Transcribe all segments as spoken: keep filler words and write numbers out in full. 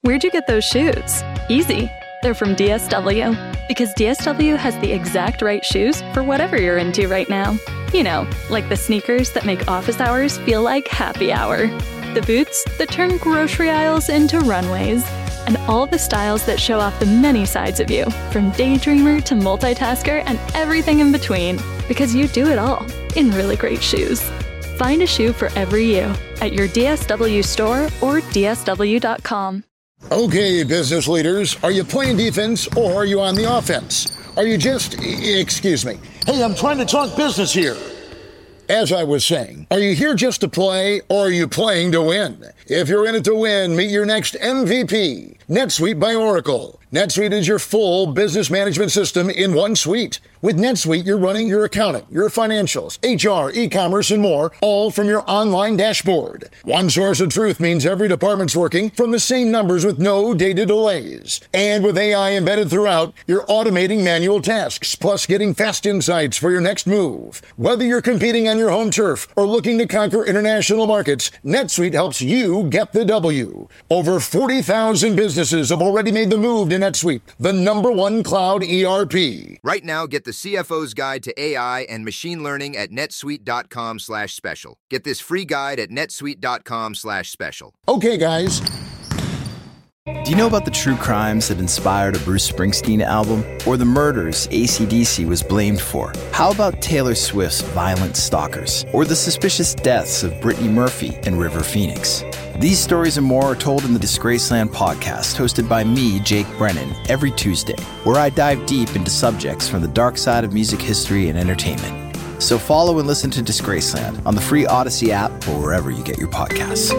Where'd you get those shoes? Easy. They're from D S W. Because D S W has the exact right shoes for whatever you're into right now. You know, like the sneakers that make office hours feel like happy hour. The boots that turn grocery aisles into runways. And all the styles that show off the many sides of you, from daydreamer to multitasker and everything in between. Because you do it all in really great shoes. Find a shoe for every you at your D S W store or D S W dot com. Okay, business leaders, are you playing defense or are you on the offense? Are you just, excuse me, hey, I'm trying to talk business here. As I was saying, are you here just to play or are you playing to win? If you're in it to win, meet your next M V P, NetSuite by Oracle. NetSuite is your full business management system in one suite. With NetSuite, you're running your accounting, your financials, H R, e-commerce, and more, all from your online dashboard. One source of truth means every department's working from the same numbers with no data delays. And with A I embedded throughout, you're automating manual tasks, plus getting fast insights for your next move. Whether you're competing on your home turf or looking to conquer international markets, NetSuite helps you get the W. Over forty thousand businesses have already made the move to NetSuite, the number one cloud E R P. Right now, get the C F O's Guide to A I and Machine Learning at netsuite.com slash special. Get this free guide at netsuite.com slash special. Okay, guys. Do you know about the true crimes that inspired a Bruce Springsteen album? Or the murders A C D C was blamed for? How about Taylor Swift's Violent Stalkers? Or the suspicious deaths of Brittany Murphy and River Phoenix? These stories and more are told in the Disgraceland podcast, hosted by me, Jake Brennan, every Tuesday, where I dive deep into subjects from the dark side of music history and entertainment. So follow and listen to Disgraceland on the free Odyssey app or wherever you get your podcasts.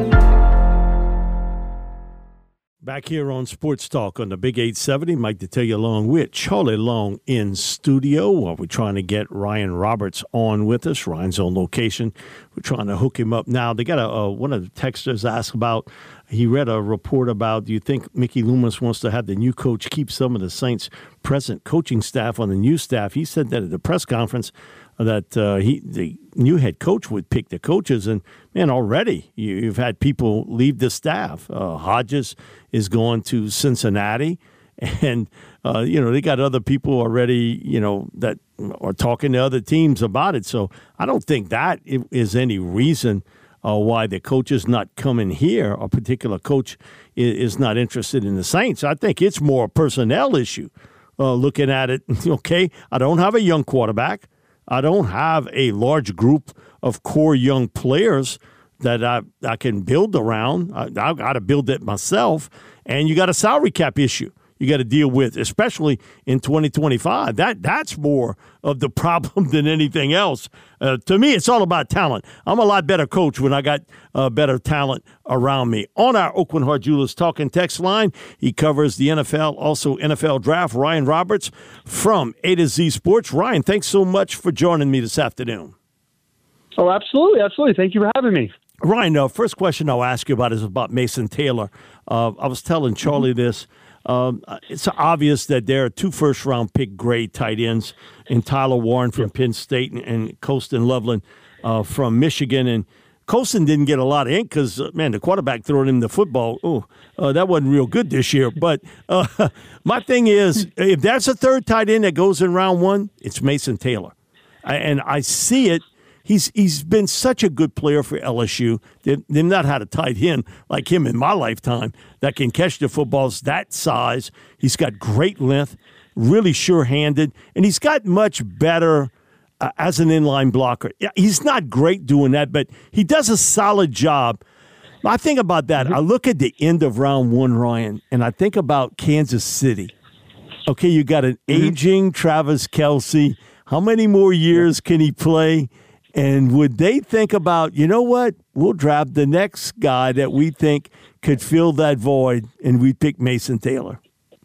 Back here on Sports Talk on the Big eight seventy, Mike Detillier along with Charlie Long in studio while we're trying to get Ryan Roberts on with us. Ryan's on location. We're trying to hook him up now. They got a, uh, one of the texters asked about, he read a report about, do you think Mickey Loomis wants to have the new coach keep some of the Saints' present coaching staff on the new staff? He said that at the press conference that uh, he the new head coach would pick the coaches. And, man, already you, you've had people leave the staff. Uh, Hodges is going to Cincinnati. And, uh, you know, they got other people already, you know, that are talking to other teams about it. So I don't think that is any reason uh, why the coach is not coming here. A particular coach is, is not interested in the Saints. I think it's more a personnel issue. Uh, looking at it, okay, I don't have a young quarterback. I don't have a large group of core young players that I, I can build around. I, I've got to build it myself. And you got a salary cap issue you got to deal with, especially in twenty twenty-five. That That's more of the problem than anything else. Uh, to me, it's all about talent. I'm a lot better coach when I got uh, better talent around me. On our Oakland Heart Jewelers Talking text line, he covers the N F L, also N F L Draft, Ryan Roberts from A to Z Sports. Ryan, thanks so much for joining me this afternoon. Oh, absolutely. Absolutely. Thank you for having me. Ryan, uh, first question I'll ask you about is about Mason Taylor. Uh, I was telling Charlie mm-hmm. this. Um, it's obvious that there are two first-round pick grade tight ends in Tyler Warren from yep. Penn State and, and Colston Loveland uh, from Michigan. And Colston didn't get a lot of ink because, uh, man, the quarterback throwing him the football, oh, uh, that wasn't real good this year. But uh, my thing is, if that's a third tight end that goes in round one, it's Mason Taylor. I, and I see it. He's he's been such a good player for L S U. They've, they've not had a tight end like him in my lifetime that can catch the footballs that size. He's got great length, really sure-handed, and he's got much better uh, as an inline blocker. Yeah, he's not great doing that, but he does a solid job. I think about that. I look at the end of round one, Ryan, and I think about Kansas City. Okay, you got an aging Travis Kelce. How many more years can he play? And would they think about, you know what, we'll draft the next guy that we think could fill that void, and we pick Mason Taylor?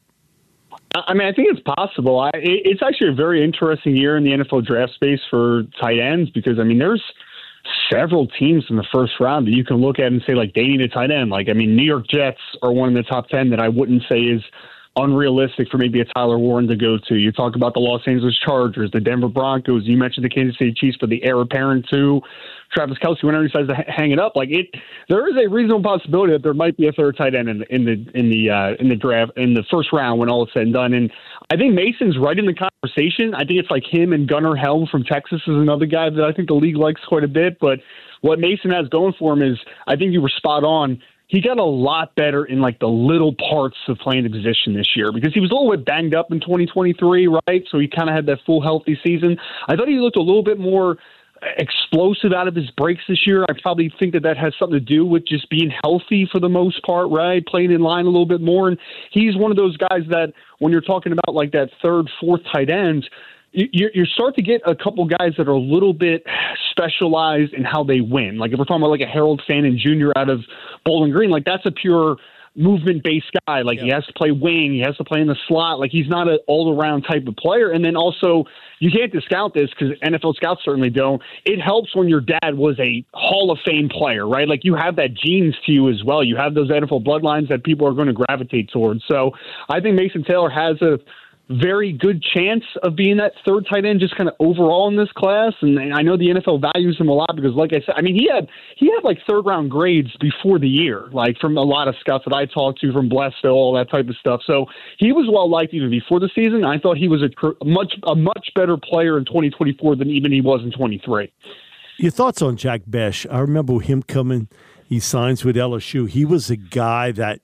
I mean, I think it's possible. I, it's actually a very interesting year in the N F L draft space for tight ends because, I mean, there's several teams in the first round that you can look at and say, like, they need a tight end. Like, I mean, New York Jets are one of the top ten that I wouldn't say is unrealistic for maybe a Tyler Warren to go to. You talk about the Los Angeles Chargers, the Denver Broncos. You mentioned the Kansas City Chiefs for the heir apparent to Travis Kelce whenever he decides to h- hang it up. Like it, there is a reasonable possibility that there might be a third tight end in the in the in the uh, in the draft in the first round when all is said and done. And I think Mason's right in the conversation. I think it's like him and Gunnar Helm from Texas is another guy that I think the league likes quite a bit. But what Mason has going for him is, I think you were spot on. He got a lot better in like the little parts of playing the position this year because he was a little bit banged up in twenty twenty-three, right? So he kind of had that full healthy season. I thought he looked a little bit more explosive out of his breaks this year. I probably think that that has something to do with just being healthy for the most part, right? Playing in line a little bit more. And he's one of those guys that when you're talking about like that third, fourth tight end, you, you start to get a couple guys that are a little bit specialized in how they win. Like if we're talking about like a Harold Fannin Junior out of Bowling Green, like that's a pure movement-based guy. Like, yeah. He has to play wing. He has to play in the slot. Like, he's not an all-around type of player. And then also, you can't discount this because N F L scouts certainly don't. It helps when your dad was a Hall of Fame player, right? Like, you have that genes to you as well. You have those N F L bloodlines that people are going to gravitate towards. So I think Mason Taylor has a very good chance of being that third tight end just kind of overall in this class. And I know the N F L values him a lot because, like I said, I mean, he had he had like third round grades before the year, like from a lot of scouts that I talked to from Blessville, all that type of stuff. So he was well liked even before the season. I thought he was a much a much better player in twenty twenty-four than even he was in twenty-three. Your thoughts on Jack Bech? I remember him coming. He signs with L S U. He was a guy that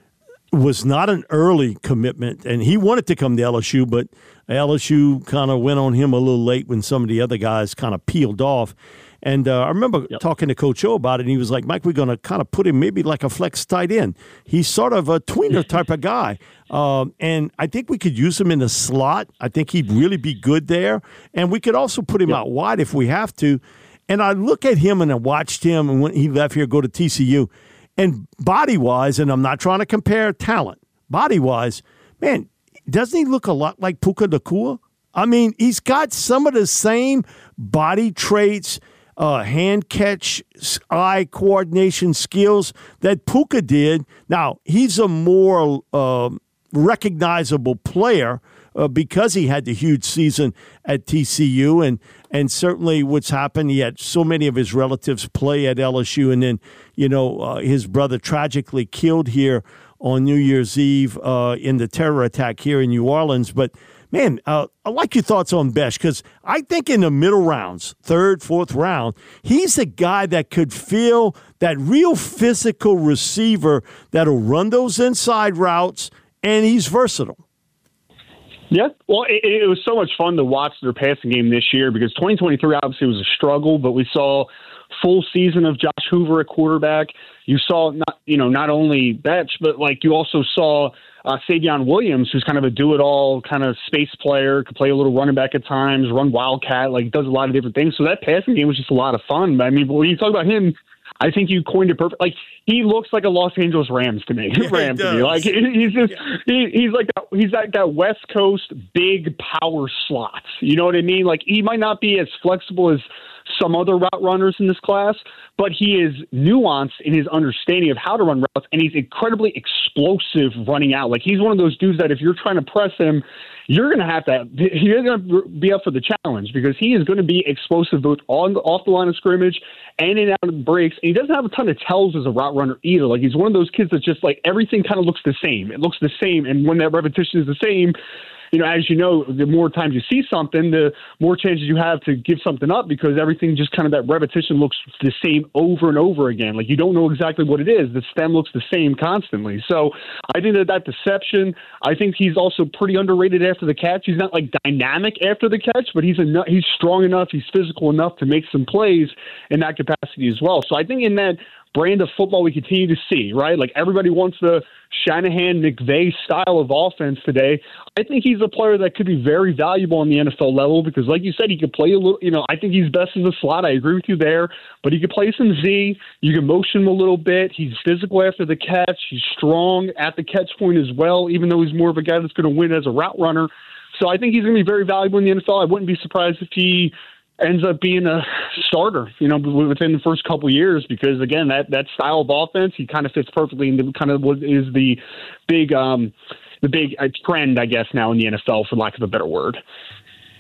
was not an early commitment, and he wanted to come to L S U, but L S U kind of went on him a little late when some of the other guys kind of peeled off. And uh, I remember yep. talking to Coach O about it, and he was like, Mike, we're going to kind of put him maybe like a flex tight end. He's sort of a tweener type of guy. Um, and I think we could use him in the slot. I think he'd really be good there. And we could also put him yep. out wide if we have to. And I look at him, and I watched him, and when he left here, go to T C U. And body-wise, and I'm not trying to compare talent, body-wise, man, doesn't he look a lot like Puka Nacua? I mean, he's got some of the same body traits, uh, hand catch, eye coordination skills that Puka did. Now, he's a more uh, recognizable player uh, because he had the huge season at T C U, and and certainly what's happened, he had so many of his relatives play at L S U, and then, you know, uh, his brother tragically killed here on New Year's Eve uh, in the terror attack here in New Orleans. But, man, uh, I like your thoughts on Bech because I think in the middle rounds, third, fourth round, he's a guy that could feel that real physical receiver that'll run those inside routes, and he's versatile. Yeah, well, it, it was so much fun to watch their passing game this year because twenty twenty-three obviously was a struggle, but we saw full season of Josh Hoover at quarterback. You saw not, you know, not only Bech, but like you also saw uh, Savion Williams, who's kind of a do-it-all kind of space player, could play a little running back at times, run wildcat, like does a lot of different things. So that passing game was just a lot of fun. I mean, when you talk about him, I think you coined it perfect. Like he looks like a Los Angeles Rams to me. Yeah, Rams to me. Like he's just yeah. he, he's like that, he's like that West Coast big power slots. You know what I mean? Like he might not be as flexible as some other route runners in this class, but he is nuanced in his understanding of how to run routes, and he's incredibly explosive running out. Like he's one of those dudes that if you're trying to press him, you're going to have to you're going to be up for the challenge because he is going to be explosive both on the, off the line of scrimmage and in and out of the breaks. And he doesn't have a ton of tells as a route runner either. Like he's one of those kids that just like everything kind of looks the same. It looks the same, and when that repetition is the same, you know, as you know, the more times you see something, the more chances you have to give something up because everything just kind of that repetition looks the same over and over again. Like you don't know exactly what it is. The stem looks the same constantly. So I think that that deception, I think he's also pretty underrated after the catch. He's not like dynamic after the catch, but he's enough, he's strong enough, he's physical enough to make some plays in that capacity as well. So I think in that brand of football we continue to see, right? Like everybody wants the Shanahan, McVay style of offense today. I think he's a player that could be very valuable on the N F L level because, like you said, he could play a little, you know, I think he's best as a slot. I agree with you there, but he could play some Z. You can motion him a little bit. He's physical after the catch. He's strong at the catch point as well, even though he's more of a guy that's going to win as a route runner. So I think he's going to be very valuable in the N F L. I wouldn't be surprised if he ends up being a starter, you know, within the first couple of years, because again, that, that style of offense, he kind of fits perfectly into kind of what is the big, um, the big uh, trend, I guess, now in the N F L, for lack of a better word.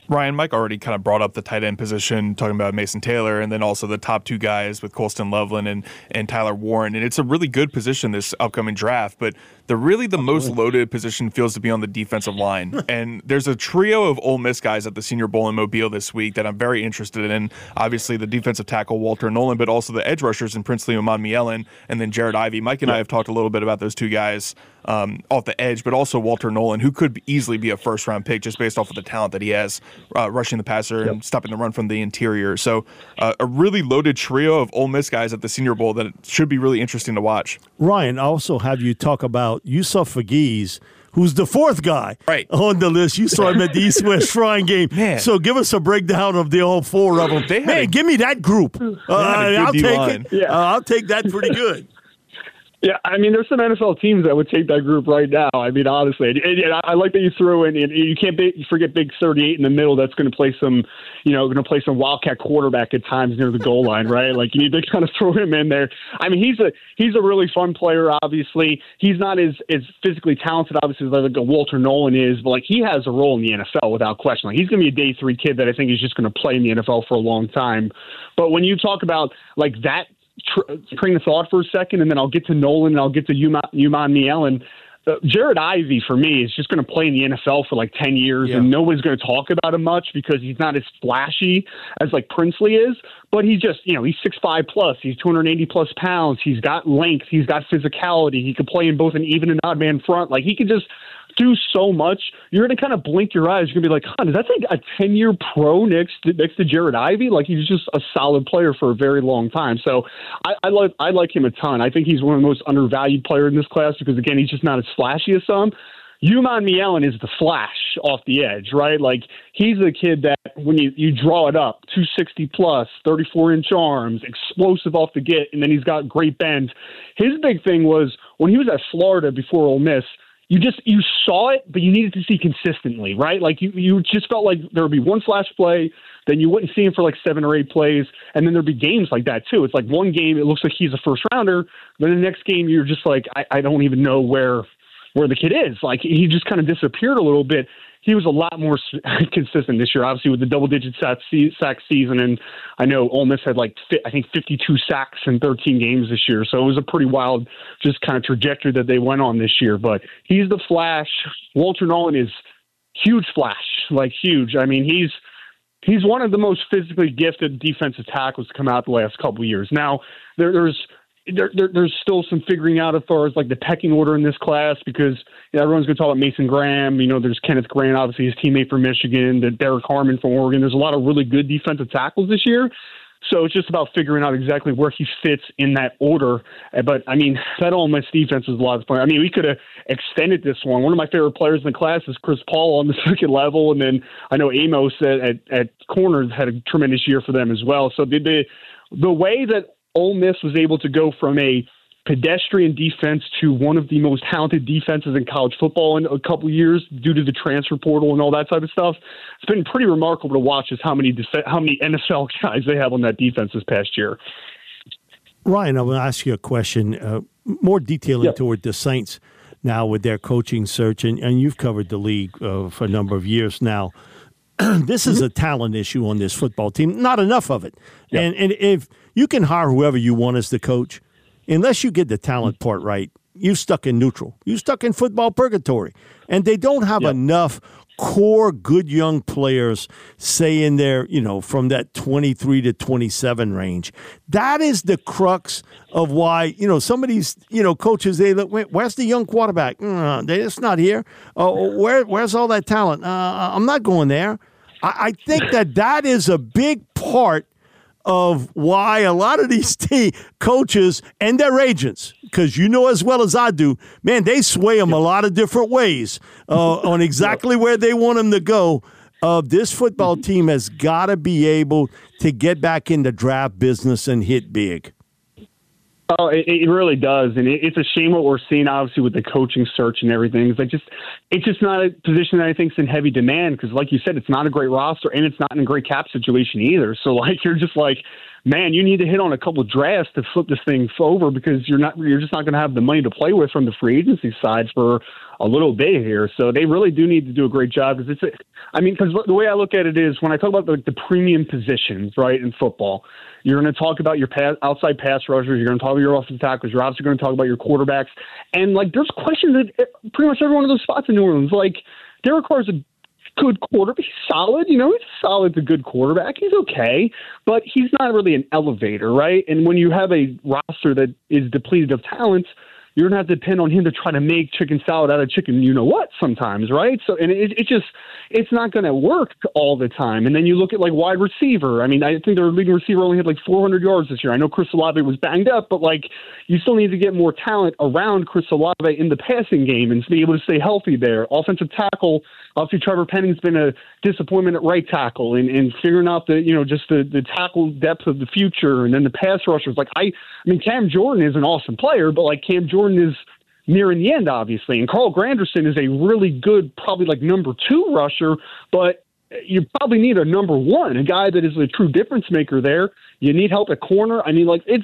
Ryan, Mike already kind of brought up the tight end position, talking about Mason Taylor, and then also the top two guys with Colston Loveland and, and Tyler Warren. And it's a really good position this upcoming draft, but the really the most loaded position feels to be on the defensive line. And there's a trio of Ole Miss guys at the Senior Bowl in Mobile this week that I'm very interested in. Obviously, the defensive tackle, Walter Nolan, but also the edge rushers in Princely Umanmielen and then Jared Ivey. Mike and I have talked a little bit about those two guys um, off the edge, but also Walter Nolan, who could easily be a first-round pick just based off of the talent that he has uh, rushing the passer and yep. stopping the run from the interior. So uh, a really loaded trio of Ole Miss guys at the Senior Bowl that should be really interesting to watch. Ryan, I also have you talk about Yusuf Fagies, who's the fourth guy right. on the list. You saw him at the East-West Shrine game. Man. So give us a breakdown of the all four of them. They Man, a, give me that group. Uh, I'll take D-line. it. Yeah. Uh, I'll take that pretty good. Yeah, I mean, there's some N F L teams that would take that group right now. I mean, honestly, and, and I like that you threw in. And you can't be, you forget Big thirty-eight in the middle. That's going to play some, you know, going to play some wildcat quarterback at times near the goal line, right? Like you need to kind of throw him in there. I mean, he's a he's a really fun player. Obviously, he's not as as physically talented, obviously, as like a Walter Nolan is, but like he has a role in the N F L without question. Like he's going to be a day three kid that I think is just going to play in the N F L for a long time. But when you talk about like that. Tr- train of thought for a second, and then I'll get to Nolan and I'll get to Umanmielen. Uh, Jared Ivey, for me, is just going to play in the N F L for like ten years, yeah. and nobody's going to talk about him much because he's not as flashy as like Princely is, but he's just, you know, he's six five plus, he's two hundred eighty plus pounds, he's got length, he's got physicality, he could play in both an even and odd man front. Like he could just do so much. You're going to kind of blink your eyes. You're going to be like, huh, is that like a ten-year pro next to, next to Jared Ivey? Like he's just a solid player for a very long time. So I, I like I like him a ton. I think he's one of the most undervalued players in this class because, again, he's just not as flashy as some. Umanmielen is the flash off the edge, right? Like he's the kid that when you, you draw it up, two sixty plus, thirty-four inch arms, explosive off the get, and then he's got great bend. His big thing was when he was at Florida before Ole Miss, You just you saw it, but you needed to see consistently, right? Like you, you just felt like there would be one flash play, then you wouldn't see him for like seven or eight plays, and then there'd be games like that too. It's like one game it looks like he's a first rounder, then the next game you're just like I, I don't even know where where the kid is. Like he just kind of disappeared a little bit. He was a lot more consistent this year, obviously with the double-digit sack season, and I know Ole Miss had like I think fifty-two sacks in thirteen games this year, so it was a pretty wild just kind of trajectory that they went on this year. But he's the flash. Walter Nolan is huge flash, like huge. I mean, he's he's one of the most physically gifted defensive tackles to come out the last couple of years. Now there, there's There, there, there's still some figuring out as far as like the pecking order in this class because you know, everyone's going to talk about Mason Graham. You know, there's Kenneth Grant, obviously his teammate from Michigan, the Derek Harmon from Oregon. There's a lot of really good defensive tackles this year. So it's just about figuring out exactly where he fits in that order. But, I mean, that Ole Miss defense is a lot of fun. I mean, we could have extended this one. One of my favorite players in the class is Chris Paul on the second level. And then I know Amos at, at, at corners had a tremendous year for them as well. So the, the, the way that Ole Miss was able to go from a pedestrian defense to one of the most talented defenses in college football in a couple of years due to the transfer portal and all that type of stuff. It's been pretty remarkable to watch just how many def- how many N F L guys they have on that defense this past year. Ryan, I will ask you a question, uh, more detailing yep. toward the Saints now with their coaching search, and, and you've covered the league uh, for a number of years now. This is a talent issue on this football team. Not enough of it. Yep. And and if you can hire whoever you want as the coach, unless you get the talent part right, you're stuck in neutral. You're stuck in football purgatory. And they don't have yep. enough core good young players, say in there, you know, from that twenty-three to twenty-seven range. That is the crux of why, you know, some of these, you know, coaches, they look, where's the young quarterback? Uh, it's not here. Uh, where, where's all that talent? Uh, I'm not going there. I, I think that that is a big part of why a lot of these team coaches and their agents, because you know as well as I do, man, they sway them yep. a lot of different ways uh, on exactly yep. where they want them to go. Uh, this football team has got to be able to get back in the draft business and hit big. Oh, it, it really does, and it, it's a shame what we're seeing, obviously, with the coaching search and everything. It's like just, it's just not a position that I think is in heavy demand because, like you said, it's not a great roster and it's not in a great cap situation either. So, like, you're just like, man, you need to hit on a couple of drafts to flip this thing over because you're not you're just not going to have the money to play with from the free agency side for a little bit here. So they really do need to do a great job because it's. A, I mean, because the way I look at it is when I talk about the, the premium positions, right, in football, you're going to talk about your pass, outside pass rushers. You're going to talk about your offensive tackles. You're obviously going to talk about your quarterbacks. And like, there's questions at pretty much every one of those spots in New Orleans. Like, Derek Carr's a good quarterback. He's solid. You know, he's solid to good quarterback. He's okay, but he's not really an elevator, right? And when you have a roster that is depleted of talent, you're going to have to depend on him to try to make chicken salad out of chicken, you know what, sometimes, right? So, and it, it just, it's not going to work all the time. And then you look at like wide receiver. I mean, I think their leading receiver only had like four hundred yards this year. I know Chris Olave was banged up, but like you still need to get more talent around Chris Olave in the passing game and to be able to stay healthy there. Offensive tackle, obviously Trevor Penning's been a disappointment at right tackle and, and figuring out the, you know, just the, the tackle depth of the future. And then the pass rushers. Like I, I mean, Cam Jordan is an awesome player, but like Cam Jordan is nearing the end, obviously. And Carl Granderson is a really good, probably like number two rusher, but you probably need a number one, a guy that is a true difference maker there. You need help at corner. I mean, like it's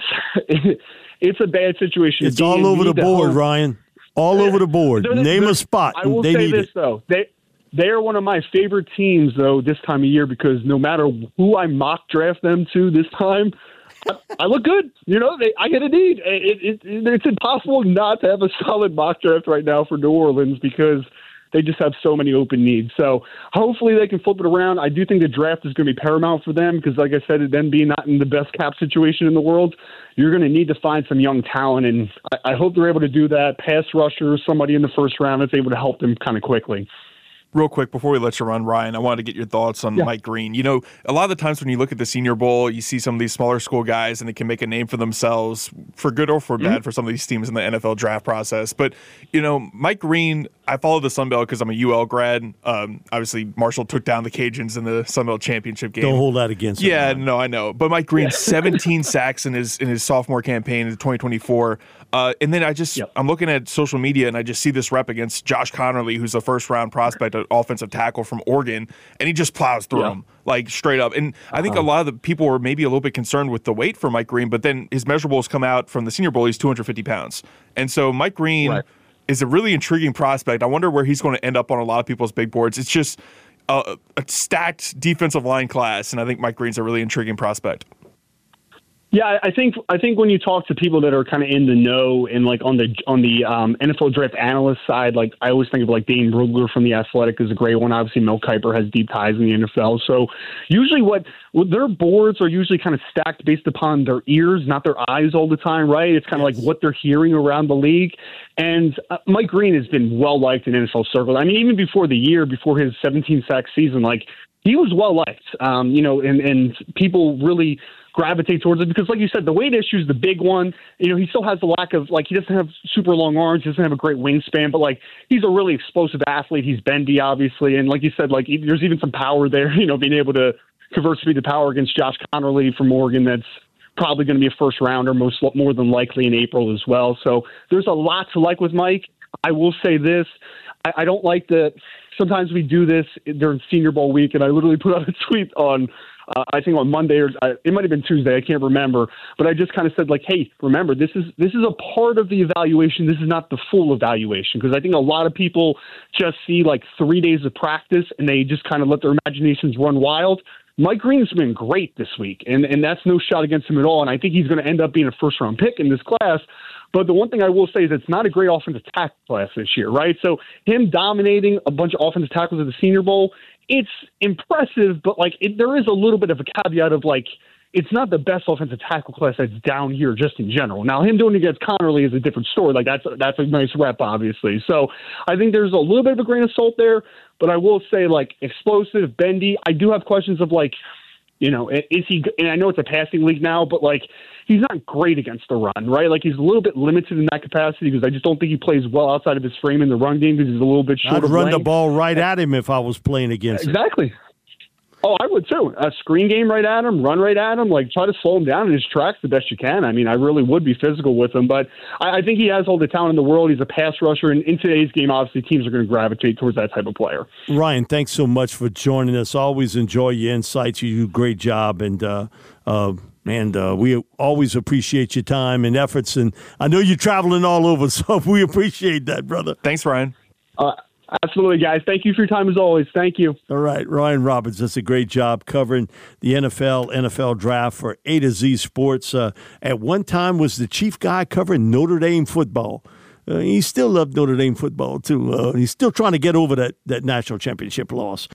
it's a bad situation. It's all over the board, Ryan. All over the board. Name a spot. I will they say need this, it. though. They, they are one of my favorite teams, though, this time of year because no matter who I mock draft them to this time, I, I look good. You know, they, I get a need. It, it, it, it's impossible not to have a solid mock draft right now for New Orleans because they just have so many open needs. So hopefully they can flip it around. I do think the draft is going to be paramount for them because, like I said, them being not in the best cap situation in the world, you're going to need to find some young talent, and I, I hope they're able to do that. Pass rusher, somebody in the first round that's able to help them kind of quickly. Real quick, before we let you run, Ryan, I wanted to get your thoughts on yeah. Mike Green. You know, a lot of the times when you look at the Senior Bowl, you see some of these smaller school guys and they can make a name for themselves, for good or for mm-hmm. bad, for some of these teams in the N F L draft process. But, you know, Mike Green, I follow the Sun Belt because I'm a U L grad. Um, obviously, Marshall took down the Cajuns in the Sun Belt championship game. Don't hold that against him. Yeah, no, I know. But Mike Green, seventeen sacks in his in his sophomore campaign in twenty twenty-four. Uh, and then I just, yep. I'm looking at social media and I just see this rep against Josh Connerly, who's a first round prospect, an offensive tackle from Oregon, and he just plows through yep. him, like straight up. And I think uh-huh. a lot of the people were maybe a little bit concerned with the weight for Mike Green, but then his measurables come out from the Senior Bowl, he's two hundred fifty pounds. And so Mike Green right. is a really intriguing prospect. I wonder where he's going to end up on a lot of people's big boards. It's just a, a stacked defensive line class, and I think Mike Green's a really intriguing prospect. Yeah, I think I think when you talk to people that are kind of in the know and like on the on the um, N F L draft analyst side, like I always think of like Dane Brugler from The Athletic is a great one. Obviously, Mel Kiper has deep ties in the N F L. So usually what well, their boards are usually kind of stacked based upon their ears, not their eyes all the time, right? It's kind of yes. like what they're hearing around the league. And uh, Mike Green has been well liked in N F L circles. I mean, even before the year, before his seventeen sack season, like he was well liked, um, you know, and, and people really gravitate towards it because, like you said, the weight issue is the big one. You know, he still has the lack of, like, he doesn't have super long arms, he doesn't have a great wingspan, but, like, he's a really explosive athlete. He's bendy, obviously, and like you said, like, there's even some power there, you know, being able to convert speed to power against Josh Connerly from Oregon that's probably going to be a first rounder, most more than likely in April as well. So there's a lot to like with Mike. I will say this. I, I don't like that sometimes we do this during Senior Bowl week, and I literally put out a tweet on Uh, I think on Monday or uh, it might have been Tuesday. I can't remember, but I just kind of said like, "Hey, remember this is this is a part of the evaluation. This is not the full evaluation." Because I think a lot of people just see like three days of practice and they just kind of let their imaginations run wild. Mike Green's been great this week, and and that's no shot against him at all. And I think he's going to end up being a first round pick in this class. But the one thing I will say is it's not a great offensive tackle class this year, right? So him dominating a bunch of offensive tackles at the Senior Bowl, it's impressive, but like it, there is a little bit of a caveat of like it's not the best offensive tackle class that's down here just in general. Now him doing it against Connerly is a different story. Like that's that's a nice rep, obviously. So I think there's a little bit of a grain of salt there, but I will say like explosive, bendy. I do have questions of like, you know, is he? And I know it's a passing league now, but like he's not great against the run, right? Like he's a little bit limited in that capacity because I just don't think he plays well outside of his frame in the run game because he's a little bit short I'd of run length. the ball right at him if I was playing against exactly. him. Exactly. Oh, I would too. A screen game right at him, run right at him, like try to slow him down in his tracks the best you can. I mean, I really would be physical with him, but I, I think he has all the talent in the world. He's a pass rusher, and in today's game, obviously, teams are going to gravitate towards that type of player. Ryan, thanks so much for joining us. Always enjoy your insights. You do a great job, and uh, uh, And uh, we always appreciate your time and efforts. And I know you're traveling all over, so we appreciate that, brother. Thanks, Ryan. Uh, absolutely, guys. Thank you for your time as always. Thank you. All right. Ryan Roberts does a great job covering the N F L, N F L draft for A to Z Sports. Uh, at one time was the chief guy covering Notre Dame football. Uh, he still loved Notre Dame football, too. Uh, he's still trying to get over that, that national championship loss.